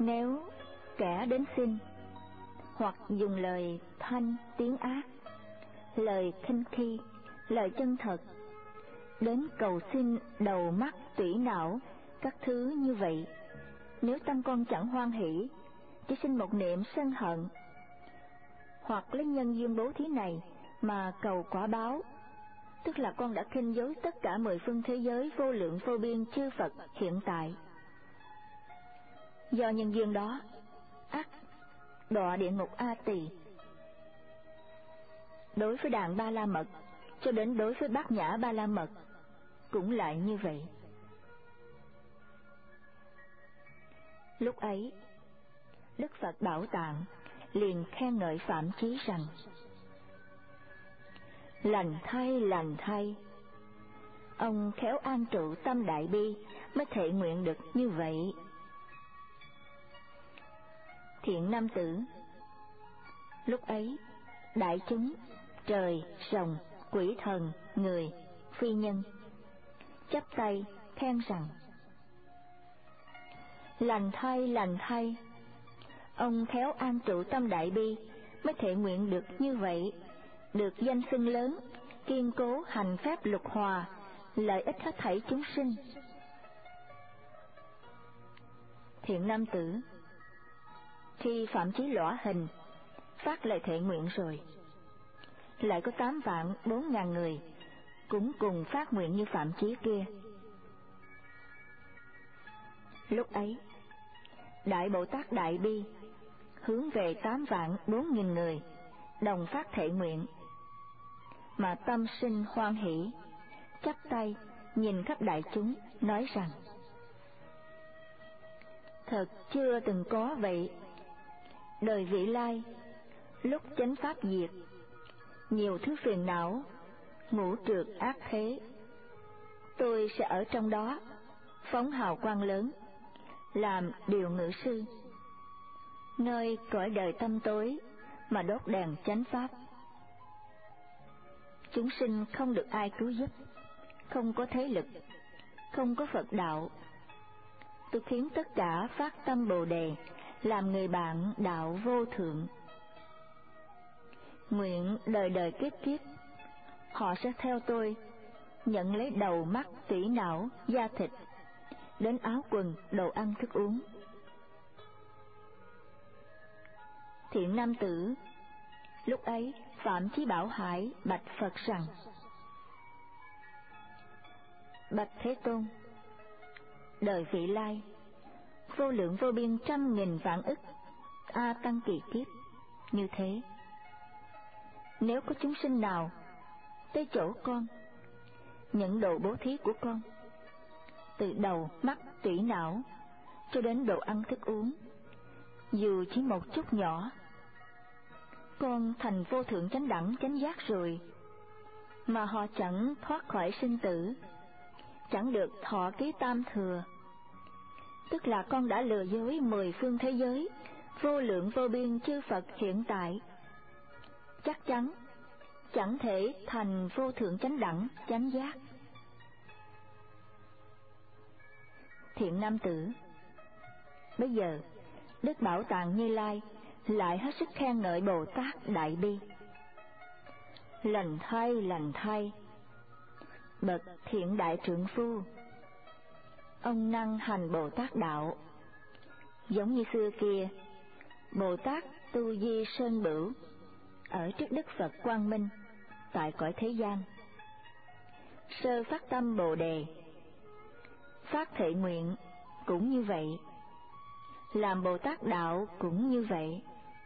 Nếu kẻ đến xin, hoặc dùng lời thanh tiếng ác, lời khinh khi, lời chân thật, đến cầu xin đầu mắt tủy não các thứ như vậy, nếu tâm con chẳng hoan hỷ, chỉ sinh một niệm sân hận, hoặc lấy nhân duyên bố thí này mà cầu quả báo, tức là con đã khinh dối tất cả 10 phương thế giới vô lượng vô biên chư Phật hiện tại. Do nhân duyên đó, ắt đọa địa ngục A Tỳ. Đối với đàn Ba La Mật, cho đến đối với Bát Nhã Ba La Mật cũng lại như vậy. Lúc ấy, Đức Phật Bảo Tạng liền khen ngợi Phạm Chí rằng: lành thay, ông khéo an trụ tâm đại bi mới thệ nguyện được như vậy. Thiện nam tử, lúc ấy đại chúng, trời, rồng, quỷ thần, người, phi nhân chắp tay khen rằng: lành thay, ông khéo an trụ tâm đại bi mới thệ nguyện được như vậy, được danh xưng lớn, kiên cố hành phép lục hòa, lợi ích hết thảy chúng sinh. Thiện nam tử, khi Phạm Chí lõa hình phát lời thệ nguyện rồi, lại có 8.400.000 người cũng cùng phát nguyện như Phạm Chí kia. Lúc ấy, Đại Bồ Tát Đại Bi hướng về 8.400.000 người đồng phát thệ nguyện, mà tâm sinh hoan hỷ, chắp tay nhìn khắp đại chúng nói rằng: thật chưa từng có vậy. Đời vị lai, lúc chánh pháp diệt, nhiều thứ phiền não, ngũ trược ác thế, tôi sẽ ở trong đó phóng hào quang lớn, làm điều ngự sư, nơi cõi đời tâm tối mà đốt đèn chánh pháp. Chúng sinh không được ai cứu giúp, không có thế lực, không có Phật đạo. Tôi khiến tất cả phát tâm Bồ Đề, làm người bạn đạo vô thượng. Nguyện đời đời kiếp kiếp, họ sẽ theo tôi, nhận lấy đầu mắt tủy não da thịt, đến áo quần đồ ăn thức uống. Thiện nam tử, lúc ấy Phạm Chí Bảo Hải bạch Phật rằng: bạch Thế Tôn, đời vị lai, vô lượng vô biên trăm nghìn vạn ức A Tăng kỳ kiếp như thế, nếu có chúng sinh nào tới chỗ con, nhận đồ bố thí của con, từ đầu mắt tủy não cho đến đồ ăn thức uống, dù chỉ một chút nhỏ, con thành vô thượng chánh đẳng chánh giác rồi, mà họ chẳng thoát khỏi sinh tử, chẳng được thọ ký tam thừa, tức là con đã lừa dối 10 phương thế giới vô lượng vô biên chư Phật hiện tại, chắc chắn chẳng thể thành vô thượng chánh đẳng chánh giác. Thiện nam tử, bây giờ Đức Bảo Tạng Như Lai lại hết sức khen ngợi Bồ Tát Đại Bi. Lành thay, bậc thiện đại trượng phu, ông năng hành Bồ Tát đạo, giống như xưa kia Bồ Tát Tu Di Sơn Bửu ở trước Đức Phật Quang Minh tại cõi thế gian, sơ phát tâm Bồ Đề, phát thệ nguyện cũng như vậy, làm Bồ Tát đạo cũng như vậy.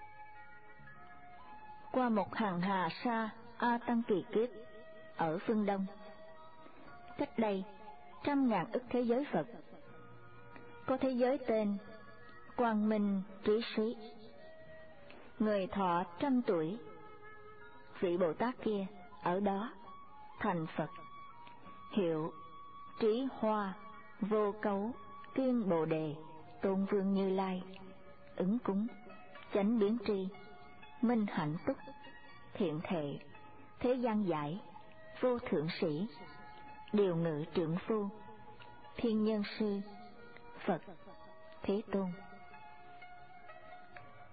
Qua một hằng hà sa A Tăng kỳ kiếp ở phương Đông, cách đây 100.000 ức thế giới Phật, có thế giới tên Quang Minh Trí Sĩ, người thọ 100 tuổi. Vị Bồ Tát kia ở đó thành Phật, hiệu Trí Hoa Vô Cấu Tuyên Bồ Đề Tôn Vương Như Lai, ứng cúng chánh biến tri, minh hạnh túc, thiện thệ, thế gian giải, vô thượng sĩ, điều ngự trượng phu, thiên nhân sư, Phật Thế Tôn.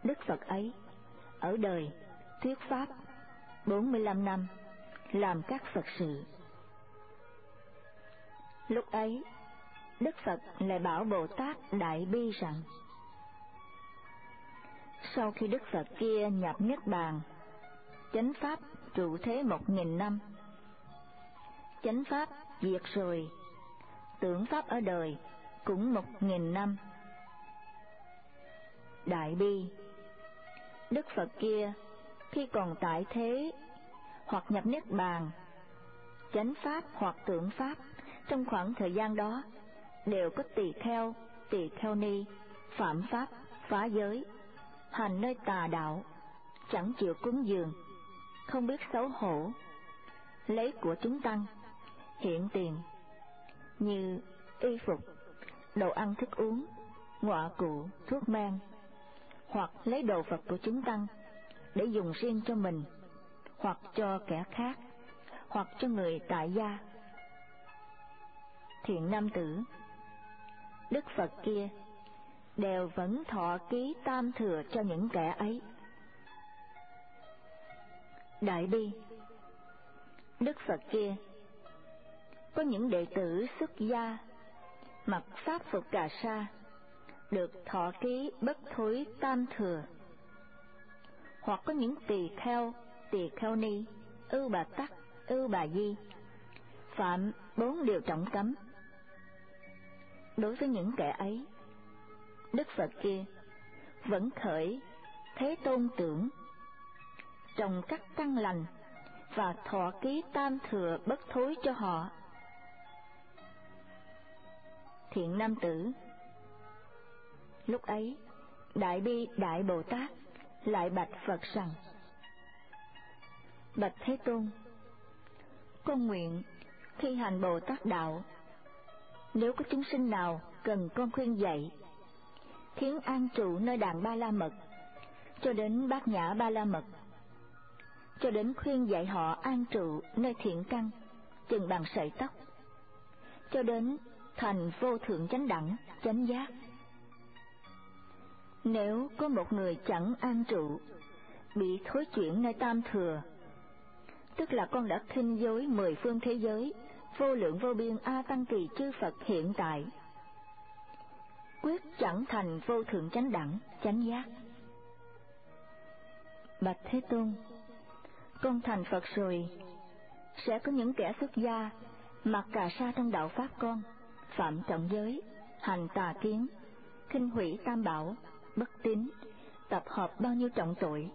Đức Phật ấy ở đời thuyết pháp 45 năm, làm các Phật sự. Lúc ấy, Đức Phật lại bảo Bồ Tát Đại Bi rằng: sau khi Đức Phật kia nhập Niết Bàn, chánh pháp trụ thế 1000 năm. Chánh pháp diệt rồi, tưởng pháp ở đời cũng 1000 năm. Đại bi, Đức Phật kia khi còn tại thế hoặc nhập Niết Bàn, chánh pháp hoặc tưởng pháp trong khoảng thời gian đó đều có tỳ kheo ni, phạm pháp, phá giới, hành nơi tà đạo, chẳng chịu cúng dường, không biết xấu hổ, lấy của chúng tăng, hiện tiền, như y phục, đồ ăn thức uống, ngọa cụ, thuốc men, hoặc lấy đồ vật của chúng tăng để dùng riêng cho mình, hoặc cho kẻ khác, hoặc cho người tại gia. Thiện nam tử, Đức Phật kia đều vẫn thọ ký tam thừa cho những kẻ ấy. Đại bi, Đức Phật kia có những đệ tử xuất gia mặc pháp phục cà sa, được thọ ký bất thối tam thừa, hoặc có những tỳ kheo ni, ưu bà tắc, ưu bà di, phạm 4 điều trọng cấm. Đối với những kẻ ấy, Đức Phật kia vẫn khởi Thế Tôn tưởng, trồng các căn lành và thọ ký tam thừa bất thối cho họ. Thiện nam tử, lúc ấy Đại bi Đại Bồ Tát lại bạch Phật rằng: bạch Thế Tôn, con nguyện khi hành Bồ Tát đạo, nếu có chúng sinh nào cần con khuyên dạy, khiến an trụ nơi đàn Ba La Mật, cho đến Bát Nhã Ba La Mật, cho đến khuyên dạy họ an trụ nơi thiện căn chừng bằng sợi tóc, cho đến thành vô thượng chánh đẳng, chánh giác. Nếu có một người chẳng an trụ, bị thối chuyển nơi tam thừa, tức là con đã khinh dối 10 phương thế giới, vô lượng vô biên A Tăng Kỳ chư Phật hiện tại, quyết chẳng thành vô thượng chánh đẳng, chánh giác. Bạch Thế Tôn, con thành Phật rồi, sẽ có những kẻ xuất gia mặc cà sa trong đạo pháp con, phạm trọng giới, hành tà kiến, khinh hủy tam bảo, bất tín, tập hợp bao nhiêu trọng tội.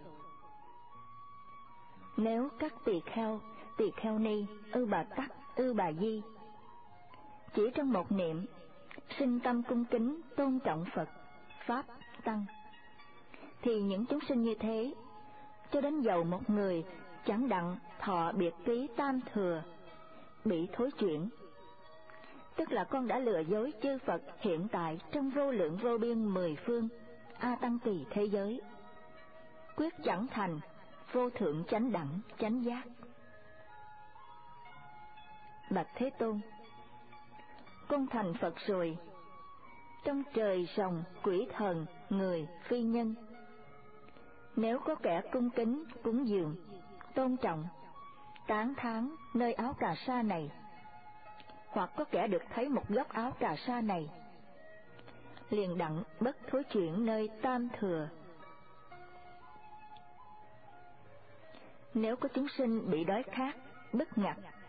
Nếu các tỳ kheo ni, ưu bà tắc, ưu bà di chỉ trong một niệm sinh tâm cung kính tôn trọng Phật, pháp, tăng, thì những chúng sinh như thế, cho đến dầu một người chẳng đặng thọ biệt ký tam thừa, bị thối chuyển, tức là con đã lừa dối chư Phật hiện tại trong vô lượng vô biên 10 phương A Tăng Kỳ thế giới, quyết chẳng thành vô thượng chánh đẳng, chánh giác. Bạch Thế Tôn, con thành Phật rồi, trong trời rồng, quỷ thần, người, phi nhân, nếu có kẻ cung kính, cúng dường, tôn trọng, tán thán nơi áo cà sa này, hoặc có kẻ được thấy một góc áo cà sa này, liền đặng bất thối chuyển nơi tam thừa. Nếu có chúng sinh bị đói khát, bức ngặt,